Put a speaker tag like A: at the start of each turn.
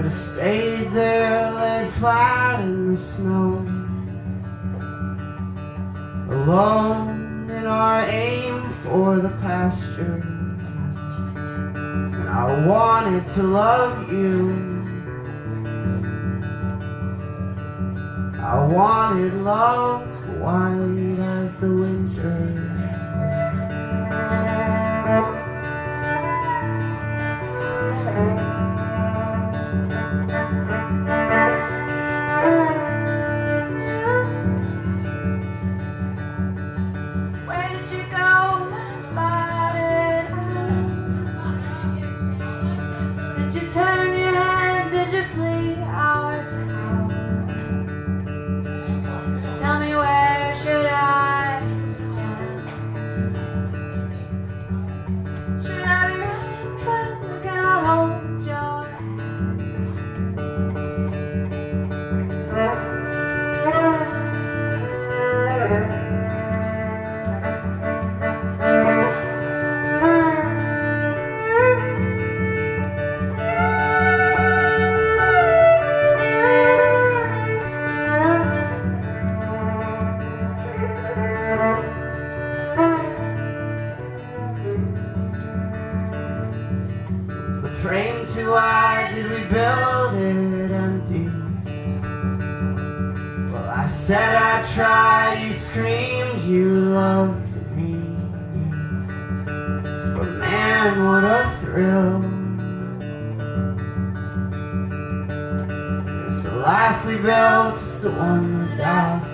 A: stayed there, laid flat in the snow, alone in our aim for the pasture. And I wanted to love you, I wanted love white as the winter.
B: Did you turn your head? Did you flee our town? Tell me, where should I stand? Should I be running, friend? Can I hold your
A: Was the frame too wide? Did we build it empty? Well, I said I'd try, you screamed you loved me. But man, what a thrill. It's the life we built, it's the one that I